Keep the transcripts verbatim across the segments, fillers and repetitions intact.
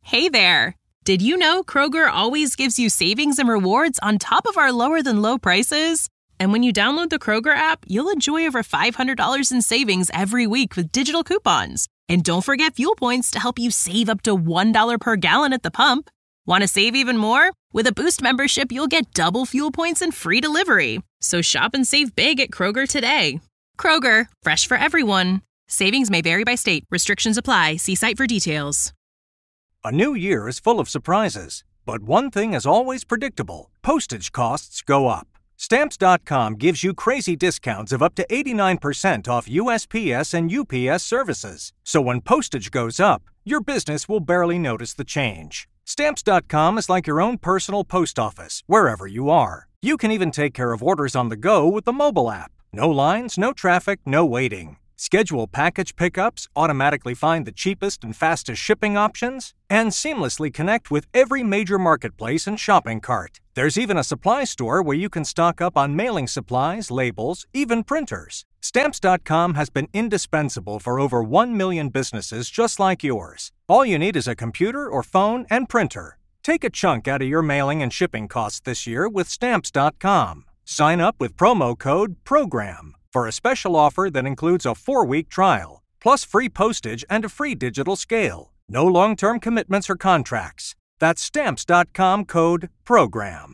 Hey there! Did you know Kroger always gives you savings and rewards on top of our lower-than-low prices? And when you download the Kroger app, you'll enjoy over five hundred dollars in savings every week with digital coupons. And don't forget fuel points to help you save up to one dollar per gallon at the pump. Want to save even more? With a Boost membership, you'll get double fuel points and free delivery. So shop and save big at Kroger today. Kroger, fresh for everyone. Savings may vary by state. Restrictions apply. See site for details. A new year is full of surprises, but one thing is always predictable. Postage costs go up. Stamps dot com gives you crazy discounts of up to eighty-nine percent off U S P S and U P S services. So when postage goes up, your business will barely notice the change. Stamps dot com is like your own personal post office, wherever you are. You can even take care of orders on the go with the mobile app. No lines, no traffic, no waiting. Schedule package pickups, automatically find the cheapest and fastest shipping options, and seamlessly connect with every major marketplace and shopping cart. There's even a supply store where you can stock up on mailing supplies, labels, even printers. Stamps dot com has been indispensable for over one million businesses just like yours. All you need is a computer or phone and printer. Take a chunk out of your mailing and shipping costs this year with Stamps dot com. Sign up with promo code PROGRAM for a special offer that includes a four-week trial, plus free postage and a free digital scale. No long-term commitments or contracts. That's Stamps dot com code PROGRAM.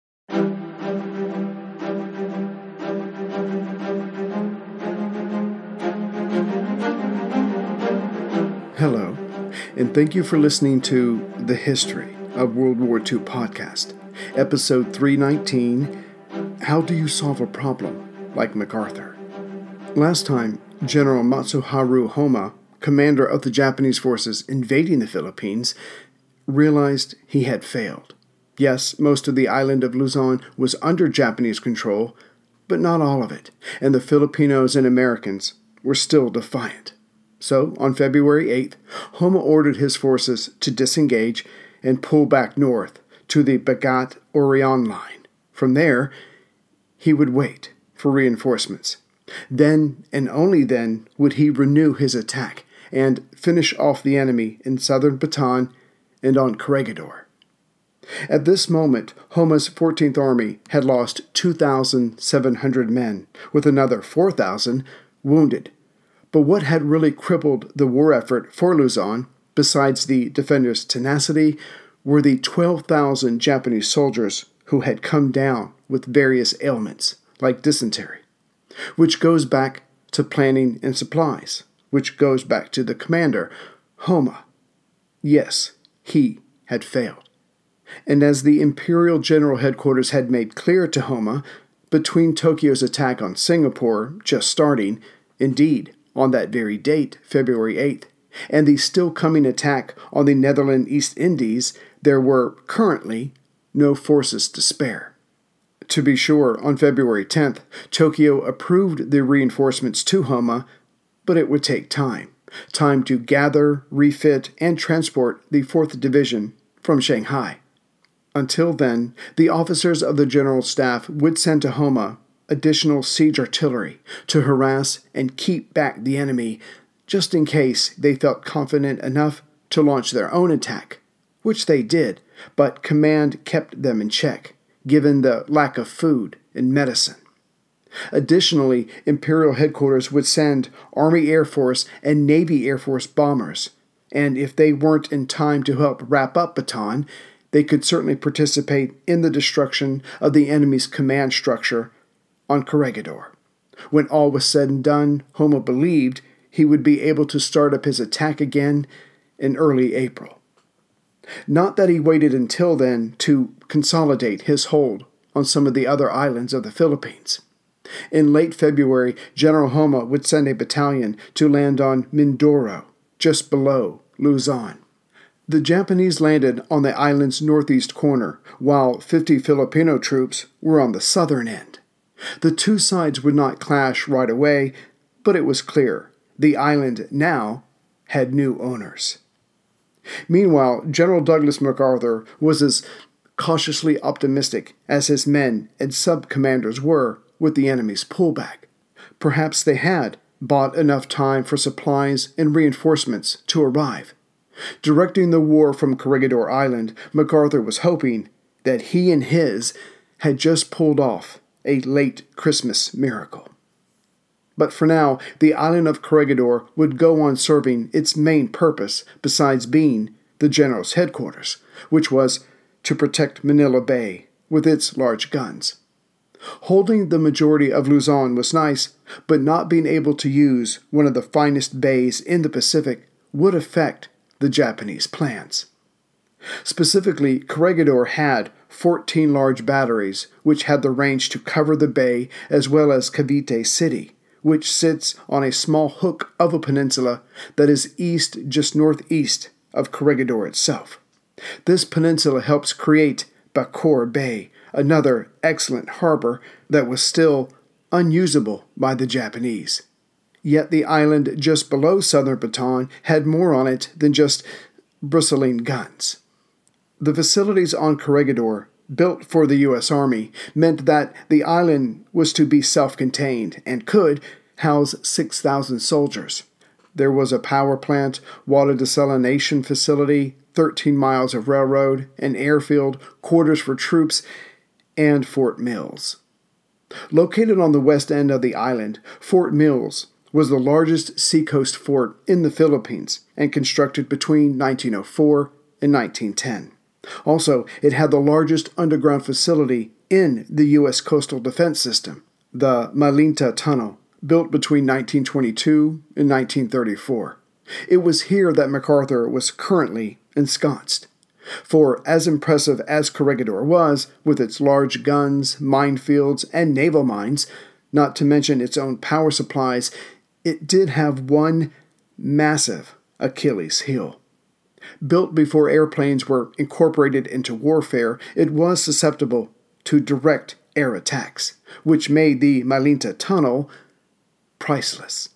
Hello, and thank you for listening to The History of World War Two podcast, episode three nineteen, How Do You Solve a Problem Like MacArthur? Last time, General Matsuharu Homma, commander of the Japanese forces invading the Philippines, realized he had failed. Yes, most of the island of Luzon was under Japanese control, but not all of it, and the Filipinos and Americans were still defiant. So, on February eighth, Homma ordered his forces to disengage and pull back north to the Bagat-Orion line. From there, he would wait for reinforcements. Then, and only then, would he renew his attack and finish off the enemy in southern Bataan and on Corregidor. At this moment, Homma's fourteenth Army had lost two thousand seven hundred men, with another four thousand wounded. But what had really crippled the war effort for Luzon, besides the defenders' tenacity, were the twelve thousand Japanese soldiers who had come down with various ailments, like dysentery, which goes back to planning and supplies, which goes back to the commander, Homma. Yes, he had failed. And as the Imperial General Headquarters had made clear to Homma, between Tokyo's attack on Singapore just starting, indeed, on that very date, February eighth, and the still coming attack on the Netherlands East Indies, there were currently no forces to spare. To be sure, on February tenth, Tokyo approved the reinforcements to Homma, but it would take time. Time to gather, refit, and transport the fourth Division from Shanghai. Until then, the officers of the General Staff would send to Homma additional siege artillery to harass and keep back the enemy, just in case they felt confident enough to launch their own attack, which they did, but command kept them in check, given the lack of food and medicine. Additionally, Imperial Headquarters would send Army Air Force and Navy Air Force bombers, and if they weren't in time to help wrap up Bataan, they could certainly participate in the destruction of the enemy's command structure on Corregidor. When all was said and done, Homma believed he would be able to start up his attack again in early April. Not that he waited until then to consolidate his hold on some of the other islands of the Philippines. In late February, General Homma would send a battalion to land on Mindoro, just below Luzon. The Japanese landed on the island's northeast corner, while fifty Filipino troops were on the southern end. The two sides would not clash right away, but it was clear the island now had new owners. Meanwhile, General Douglas MacArthur was as cautiously optimistic as his men and sub-commanders were with the enemy's pullback. Perhaps they had bought enough time for supplies and reinforcements to arrive. Directing the war from Corregidor Island, MacArthur was hoping that he and his had just pulled off a late Christmas miracle. But for now, the island of Corregidor would go on serving its main purpose besides being the general's headquarters, which was to protect Manila Bay with its large guns. Holding the majority of Luzon was nice, but not being able to use one of the finest bays in the Pacific would affect the Japanese plans. Specifically, Corregidor had fourteen large batteries which had the range to cover the bay as well as Cavite City, which sits on a small hook of a peninsula that is east just northeast of Corregidor itself. This peninsula helps create Bacoor Bay, another excellent harbor that was still unusable by the Japanese. Yet the island just below Southern Bataan had more on it than just bristling guns. The facilities on Corregidor, built for the U S Army, meant that the island was to be self-contained and could house six thousand soldiers. There was a power plant, water desalination facility, thirteen miles of railroad, an airfield, quarters for troops, and Fort Mills. Located on the west end of the island, Fort Mills was the largest seacoast fort in the Philippines and constructed between nineteen oh four and nineteen ten. Also, it had the largest underground facility in the U S coastal defense system, the Malinta Tunnel, built between nineteen twenty-two and nineteen thirty-four. It was here that MacArthur was currently ensconced. For as impressive as Corregidor was, with its large guns, minefields, and naval mines, not to mention its own power supplies, it did have one massive Achilles heel. Built before airplanes were incorporated into warfare, it was susceptible to direct air attacks, which made the Malinta Tunnel priceless.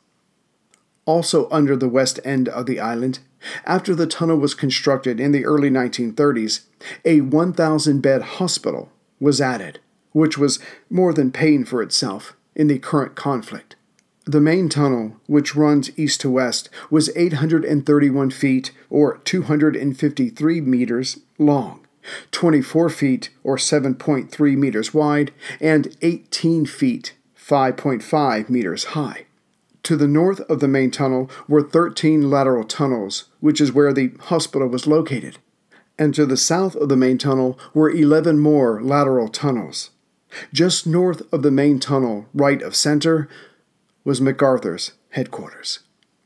Also under the west end of the island, after the tunnel was constructed in the early nineteen thirties, a one thousand bed hospital was added, which was more than paying for itself in the current conflict. The main tunnel, which runs east to west, was eight hundred thirty-one feet or two hundred fifty-three meters long, twenty-four feet or seven point three meters wide, and eighteen feet, five point five meters high. To the north of the main tunnel were thirteen lateral tunnels, which is where the hospital was located. And to the south of the main tunnel were eleven more lateral tunnels. Just north of the main tunnel, right of center, was MacArthur's headquarters.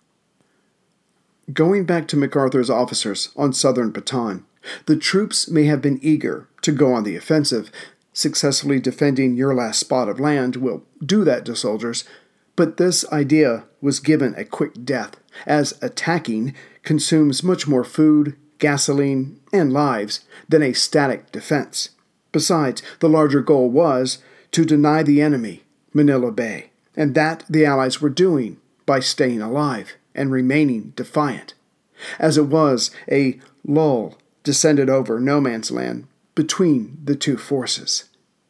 Going back to MacArthur's officers on southern Bataan, the troops may have been eager to go on the offensive. Successfully defending your last spot of land will do that to soldiers, but this idea was given a quick death, as attacking consumes much more food, gasoline, and lives than a static defense. Besides, the larger goal was to deny the enemy Manila Bay, and that the Allies were doing by staying alive and remaining defiant. As it was, a lull descended over no man's land between the two forces.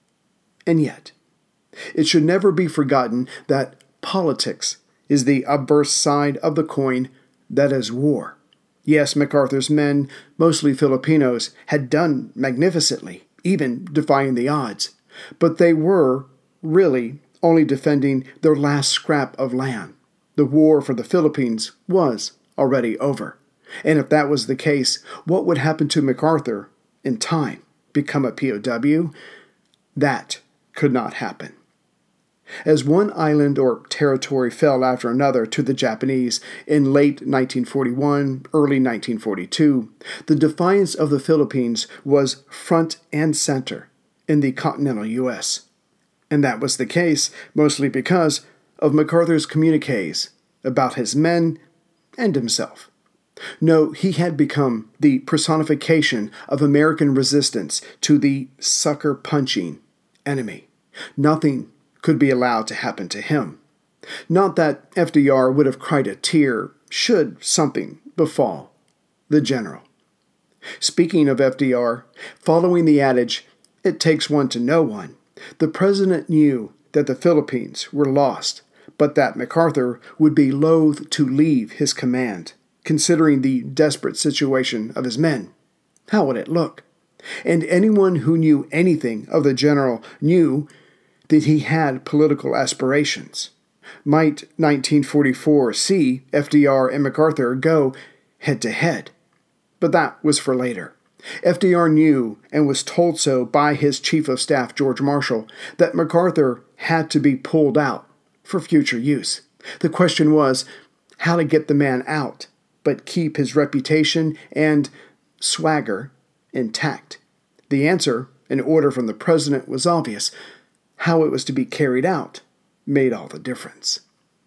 And yet, it should never be forgotten that politics is the obverse side of the coin that is war. Yes, MacArthur's men, mostly Filipinos, had done magnificently, even defying the odds, but they were, really, only defending their last scrap of land. The war for the Philippines was already over. And if that was the case, what would happen to MacArthur in time? Become a P O W? That could not happen. As one island or territory fell after another to the Japanese in late nineteen forty-one, early nineteen forty-two, the defiance of the Philippines was front and center in the continental U S And that was the case mostly because of MacArthur's communiques about his men and himself. No, he had become the personification of American resistance to the sucker-punching enemy. Nothing could be allowed to happen to him. Not that F D R would have cried a tear should something befall the general. Speaking of F D R, following the adage, "It takes one to know one," the president knew that the Philippines were lost, but that MacArthur would be loath to leave his command, considering the desperate situation of his men. How would it look? And anyone who knew anything of the general knew that he had political aspirations. Might nineteen forty-four see F D R and MacArthur go head-to-head? But that was for later. F D R knew, and was told so by his Chief of Staff, George Marshall, that MacArthur had to be pulled out for future use. The question was how to get the man out, but keep his reputation and swagger intact. The answer, an order from the president, was obvious. How it was to be carried out made all the difference.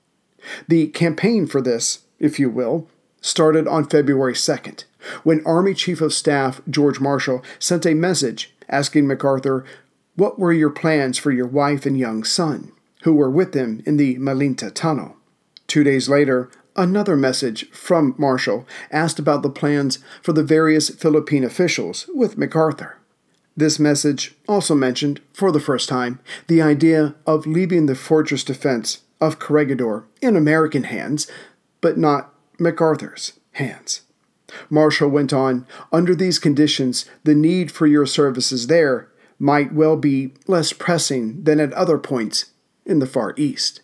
The campaign for this, if you will, started on February second, when Army Chief of Staff George Marshall sent a message asking MacArthur what were your plans for your wife and young son, who were with him in the Malinta Tunnel. Two days later, another message from Marshall asked about the plans for the various Philippine officials with MacArthur. This message also mentioned, for the first time, the idea of leaving the fortress defense of Corregidor in American hands, but not MacArthur's hands. Marshall went on, under these conditions, the need for your services there might well be less pressing than at other points in the Far East.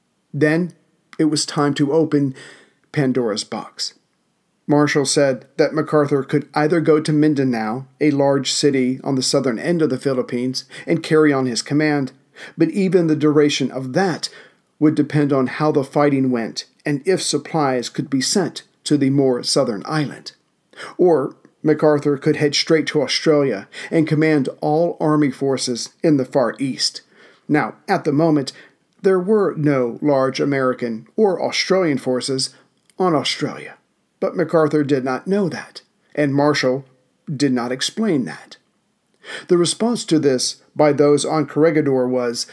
Then it was time to open Pandora's box. Marshall said that MacArthur could either go to Mindanao, a large city on the southern end of the Philippines, and carry on his command, but even the duration of that would depend on how the fighting went and if supplies could be sent to the more southern island. Or MacArthur could head straight to Australia and command all army forces in the Far East. Now, at the moment, there were no large American or Australian forces on Australia. But MacArthur did not know that, and Marshall did not explain that. The response to this by those on Corregidor was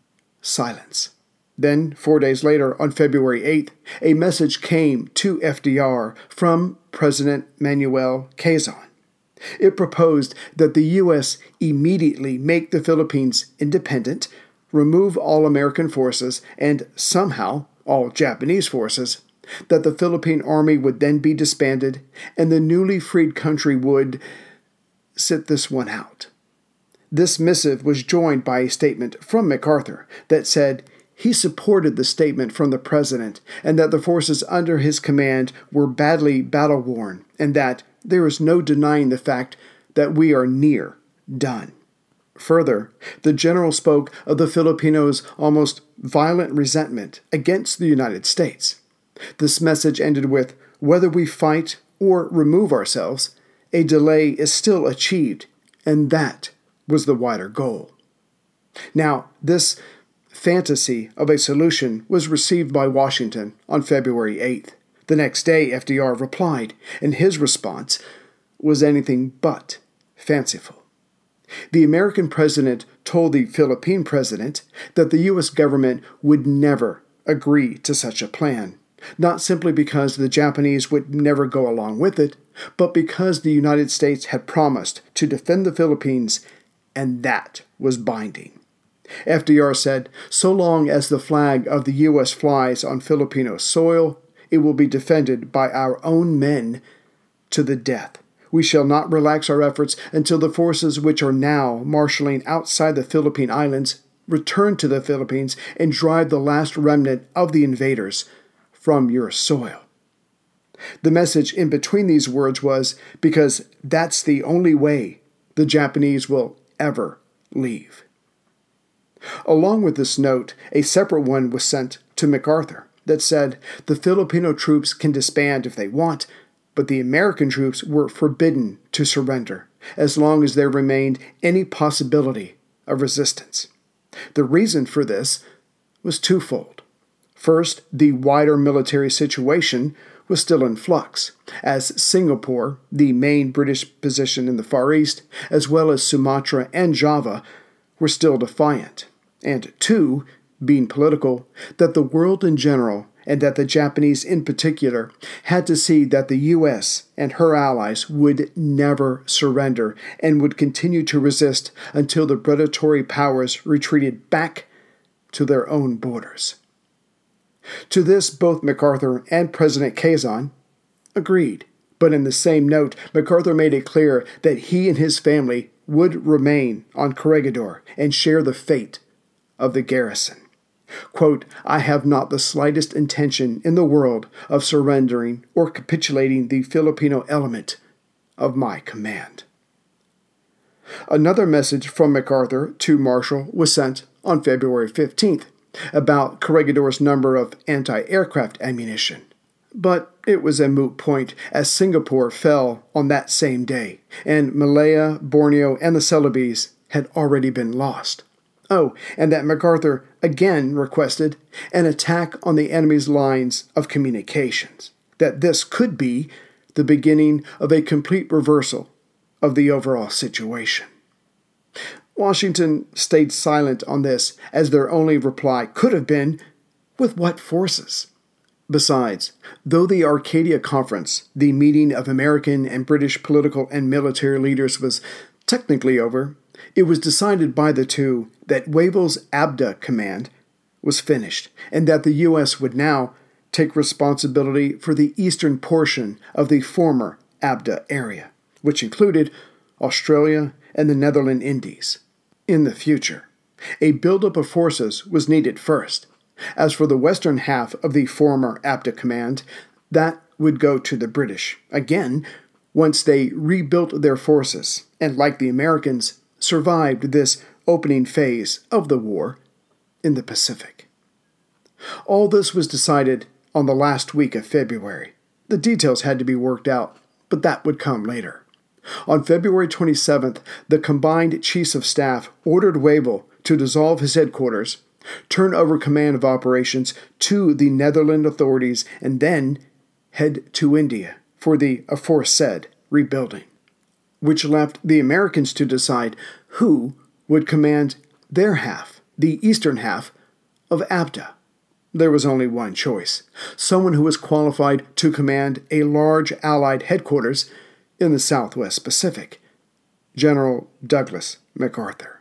silence. Then, four days later, on February eighth, a message came to F D R from President Manuel Quezon. It proposed that the U S immediately make the Philippines independent, remove all American forces, and somehow all Japanese forces, that the Philippine Army would then be disbanded, and the newly freed country would sit this one out. This missive was joined by a statement from MacArthur that said he supported the statement from the president and that the forces under his command were badly battle-worn and that there is no denying the fact that we are near done. Further, the general spoke of the Filipinos' almost violent resentment against the United States. This message ended with, whether we fight or remove ourselves, a delay is still achieved, and that was the wider goal. Now, this fantasy of a solution was received by Washington on February eighth. The next day, F D R replied, and his response was anything but fanciful. The American president told the Philippine president that the U S government would never agree to such a plan, not simply because the Japanese would never go along with it, but because the United States had promised to defend the Philippines, and that was binding. F D R said, so long as the flag of the U S flies on Filipino soil, it will be defended by our own men to the death. We shall not relax our efforts until the forces which are now marshaling outside the Philippine Islands return to the Philippines and drive the last remnant of the invaders from your soil. The message in between these words was, because that's the only way the Japanese will ever leave. Along with this note, a separate one was sent to MacArthur that said the Filipino troops can disband if they want, but the American troops were forbidden to surrender as long as there remained any possibility of resistance. The reason for this was twofold. First, the wider military situation was still in flux, as Singapore, the main British position in the Far East, as well as Sumatra and Java, were still defiant. And two, being political, that the world in general, and that the Japanese in particular, had to see that the U S and her allies would never surrender and would continue to resist until the predatory powers retreated back to their own borders. To this, both MacArthur and President Quezon, Agreed. But in the same note, MacArthur made it clear that he and his family would remain on Corregidor and share the fate of the garrison. Quote, I have not the slightest intention in the world of surrendering or capitulating the Filipino element of my command. Another message from MacArthur to Marshall was sent on February fifteenth about Corregidor's number of anti-aircraft ammunition. But it was a moot point as Singapore fell on that same day, and Malaya, Borneo, and the Celebes had already been lost. Oh, and that MacArthur again requested an attack on the enemy's lines of communications, that this could be the beginning of a complete reversal of the overall situation. Washington stayed silent on this, as their only reply could have been, with what forces? Besides, though the Arcadia Conference, the meeting of American and British political and military leaders, was technically over, it was decided by the two that Wavell's ABDA command was finished, and that the U S would now take responsibility for the eastern portion of the former ABDA area, which included Australia and the Netherland Indies. In the future, a buildup of forces was needed first. As for the western half of the former ABDA command, that would go to the British, again, once they rebuilt their forces, and like the Americans, survived this opening phase of the war in the Pacific. All this was decided on the last week of February. The details had to be worked out, but that would come later. On February twenty-seventh, the combined chiefs of staff ordered Wavell to dissolve his headquarters, turn over command of operations to the Netherland authorities, and then head to India for the aforesaid rebuilding, which left the Americans to decide who would command their half, the eastern half, of ABDA. There was only one choice, someone who was qualified to command a large Allied headquarters in the Southwest Pacific, General Douglas MacArthur.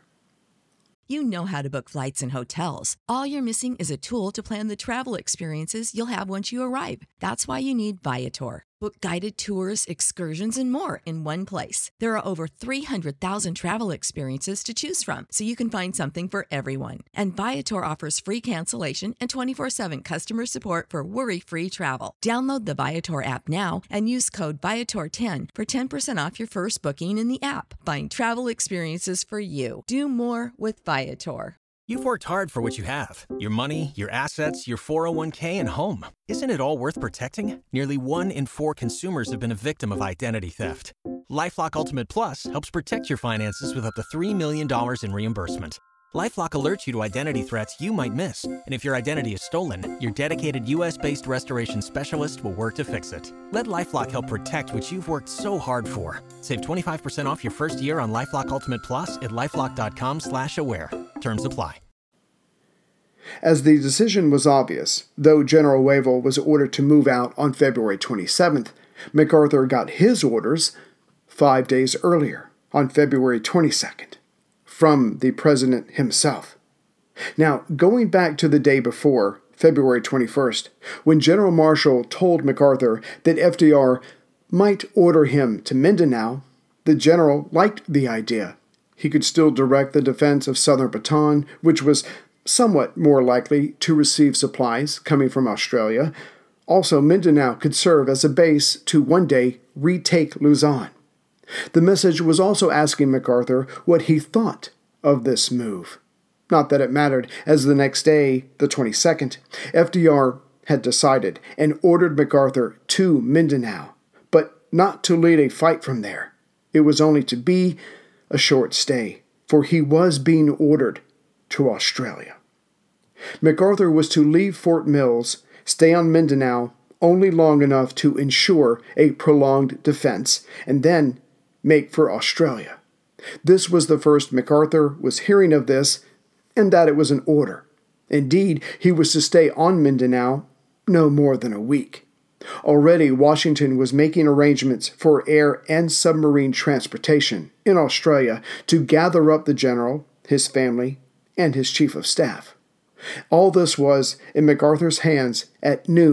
You know how to book flights and hotels. All you're missing is a tool to plan the travel experiences you'll have once you arrive. That's why you need Viator. Book guided tours, excursions, and more in one place. There are over three hundred thousand travel experiences to choose from, so you can find something for everyone. And Viator offers free cancellation and twenty-four seven customer support for worry-free travel. Download the Viator app now and use code Viator ten for ten percent off your first booking in the app. Find travel experiences for you. Do more with Viator. You've worked hard for what you have. Your money, your assets, your four oh one k, and home. Isn't it all worth protecting? Nearly one in four consumers have been a victim of identity theft. LifeLock Ultimate Plus helps protect your finances with up to three million dollars in reimbursement. LifeLock alerts you to identity threats you might miss. And if your identity is stolen, your dedicated U S-based restoration specialist will work to fix it. Let LifeLock help protect what you've worked so hard for. Save twenty-five percent off your first year on LifeLock Ultimate Plus at LifeLock.com slash aware. Terms apply. As the decision was obvious, though General Wavell was ordered to move out on February twenty-seventh, MacArthur got his orders five days earlier, on February twenty-second, from the President himself. Now, going back to the day before, February twenty-first, when General Marshall told MacArthur that F D R might order him to Mindanao, the general liked the idea. He could still direct the defense of southern Bataan, which was somewhat more likely to receive supplies coming from Australia. Also, Mindanao could serve as a base to one day retake Luzon. The message was also asking MacArthur what he thought of this move. Not that it mattered, as the next day, the twenty-second, F D R had decided and ordered MacArthur to Mindanao, but not to lead a fight from there. It was only to be a short stay, for he was being ordered to Australia. MacArthur was to leave Fort Mills, stay on Mindanao only long enough to ensure a prolonged defense, and then make for Australia. This was the first MacArthur was hearing of this, and that it was an order. Indeed, he was to stay on Mindanao no more than a week. Already, Washington was making arrangements for air and submarine transportation in Australia to gather up the general, his family, and his chief of staff. All this was in MacArthur's hands at noon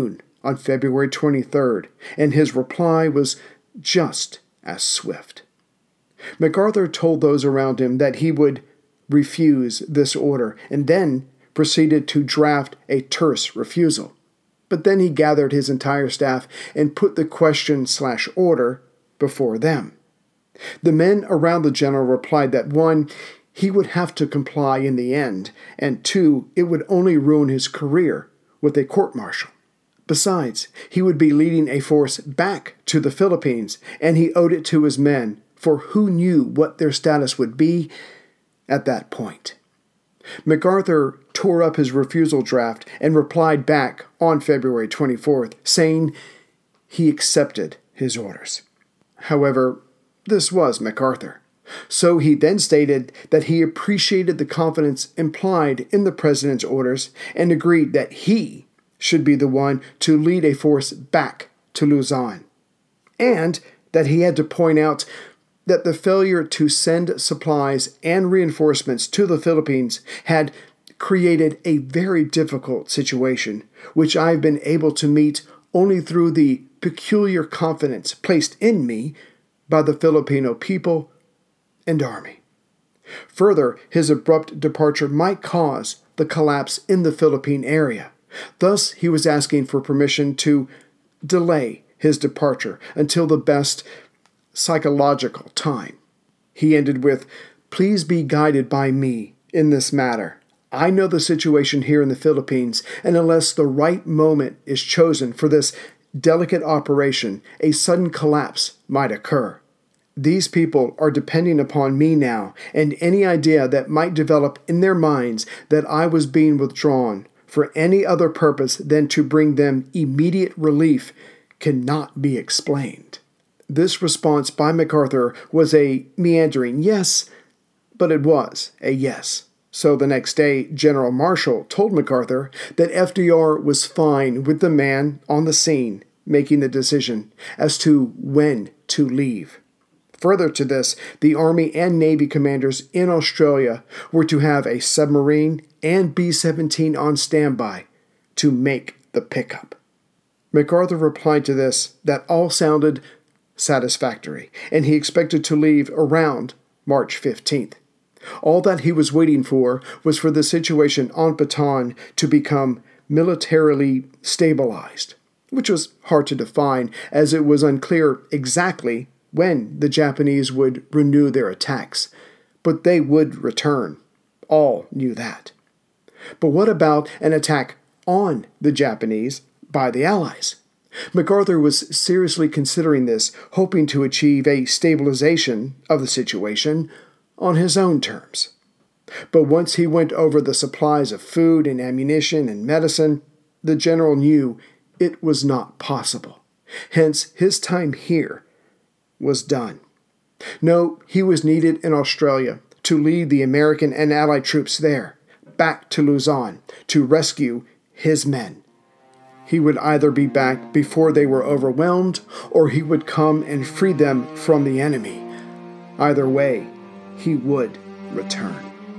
on February twenty-third, and his reply was just as swift. MacArthur told those around him that he would refuse this order, and then proceeded to draft a terse refusal. But then he gathered his entire staff and put the question slash order before them. The men around the general replied that one, he would have to comply in the end, and two, it would only ruin his career with a court-martial. Besides, he would be leading a force back to the Philippines, and he owed it to his men, for who knew what their status would be at that point. MacArthur tore up his refusal draft and replied back on February twenty-fourth, saying he accepted his orders. However, this was MacArthur. So he then stated that he appreciated the confidence implied in the president's orders and agreed that he should be the one to lead a force back to Luzon, and that he had to point out that the failure to send supplies and reinforcements to the Philippines had created a very difficult situation, which I've been able to meet only through the peculiar confidence placed in me by the Filipino people and army. Further, his abrupt departure might cause the collapse in the Philippine area. Thus, he was asking for permission to delay his departure until the best psychological time. He ended with, "Please be guided by me in this matter. I know the situation here in the Philippines, and unless the right moment is chosen for this delicate operation, a sudden collapse might occur. These people are depending upon me now, and any idea that might develop in their minds that I was being withdrawn for any other purpose than to bring them immediate relief cannot be explained." This response by MacArthur was a meandering yes, but it was a yes. So the next day, General Marshall told MacArthur that F D R was fine with the man on the scene making the decision as to when to leave. Further to this, the Army and Navy commanders in Australia were to have a submarine and B seventeen on standby to make the pickup. MacArthur replied to this that all sounded satisfactory, and he expected to leave around March fifteenth. All that he was waiting for was for the situation on Bataan to become militarily stabilized, which was hard to define as it was unclear exactly when the Japanese would renew their attacks. But they would return. All knew that. But what about an attack on the Japanese by the Allies? MacArthur was seriously considering this, hoping to achieve a stabilization of the situation on his own terms. But once he went over the supplies of food and ammunition and medicine, the general knew it was not possible. Hence, his time here was done. No, he was needed in Australia to lead the American and Allied troops there, back to Luzon, to rescue his men. He would either be back before they were overwhelmed, or he would come and free them from the enemy. Either way, he would return.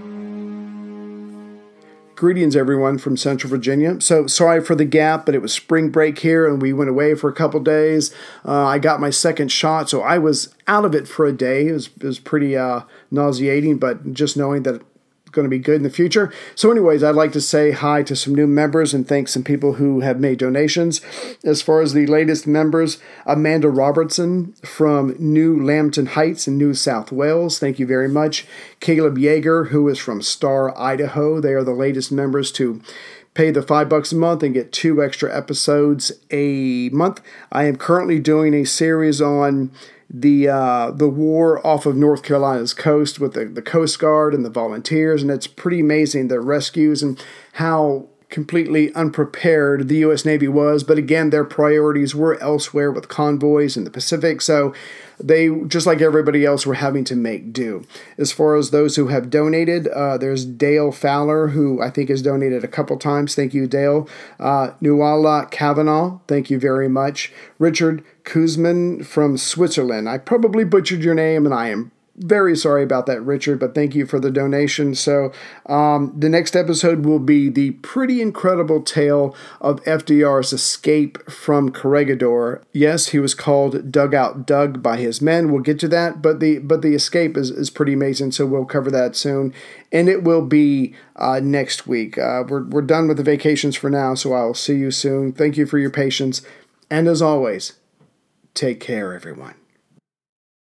Greetings, everyone, from Central Virginia. So sorry for the gap, but it was spring break here, and we went away for a couple days. Uh, I got my second shot, so I was out of it for a day. It was, it was pretty uh, nauseating, but just knowing that it's going to be good in the future. So anyways, I'd like to say hi to some new members and thank some people who have made donations. As far as the latest members, Amanda Robertson from New Lambton Heights in New South Wales. Thank you very much. Caleb Yeager, who is from Star, Idaho. They are the latest members to pay the five bucks a month and get two extra episodes a month. I am currently doing a series on the uh, the war off of North Carolina's coast with the, the Coast Guard and the volunteers, and it's pretty amazing, the rescues and how completely unprepared the U S Navy was. But again, their priorities were elsewhere with convoys in the Pacific, so they, just like everybody else, were having to make do. As far as those who have donated, uh, there's Dale Fowler, who I think has donated a couple times. Thank you, Dale. Uh, Nuala Kavanaugh, thank you very much. Richard Kuzman from Switzerland. I probably butchered your name, and I am very sorry about that, Richard, but thank you for the donation. So um, the next episode will be the pretty incredible tale of F D R's escape from Corregidor. Yes, he was called Dugout Doug by his men. We'll get to that, but the but the escape is, is pretty amazing, so we'll cover that soon. And it will be uh, next week. Uh, we're, we're done with the vacations for now, so I'll see you soon. Thank you for your patience. And as always, take care, everyone.